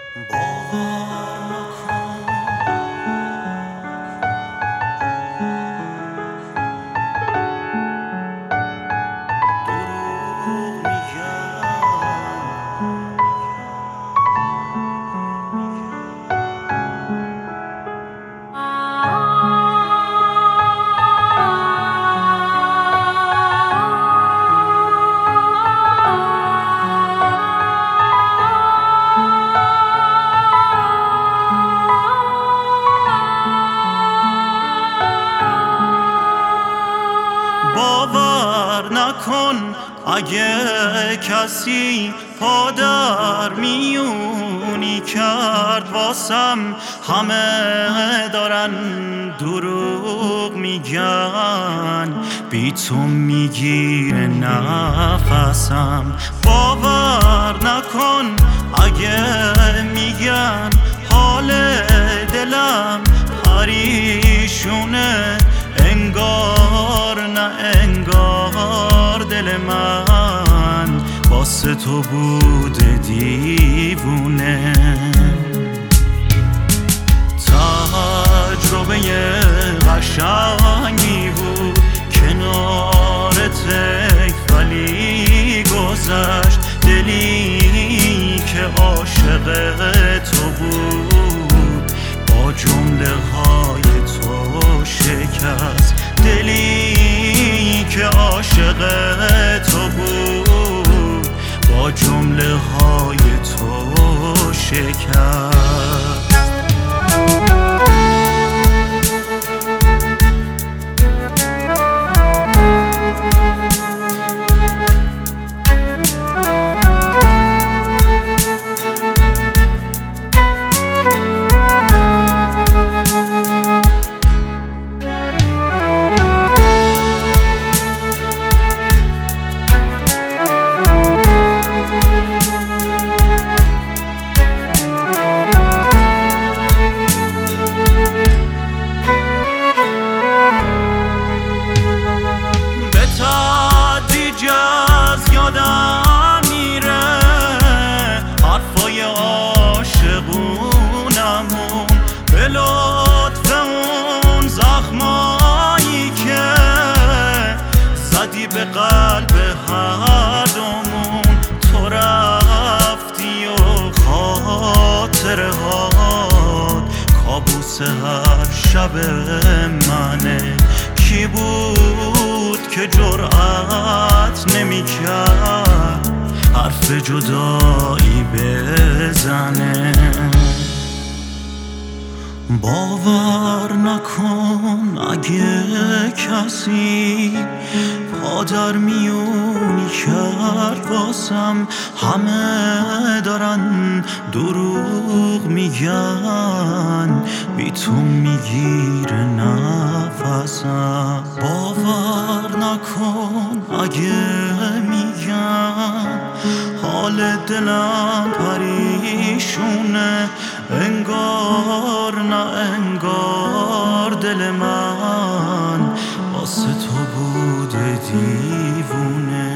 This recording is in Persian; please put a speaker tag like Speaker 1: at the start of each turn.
Speaker 1: باور نکن اگه کسی پا در میونی کرد واسم، همه دارن دروغ میگن، بی تو میگیره نفسم. باور نکن اگه میگن حال دلم پریشونه، انگار نه انگار دل من واسه تو بوده دیوونه. تجربه قشنگی بود کنارت، ولی گذشت. دلی که عاشق تو بود با جمله های تو شکست. دلی که عاشق تو بود با جمله های تو شکست. یادم میره حرفای عاشقونمون، به لطف اون زخمایی که زدی به قلب هر دومون. تو رفتی و خاطره هات کابوس هر شب منه. کی بود که جرأت نمی‌کرد حرف جدایی بزنه؟ باور نکن اگه کسی پا در میونی کرد واسم، همه دارن دروغ میگن، بی تو میگیره نفسم. باور نکن اگه میگن حال دلم پریشونه، انگار نه انگار دل من واسه تو بوده دیوونه.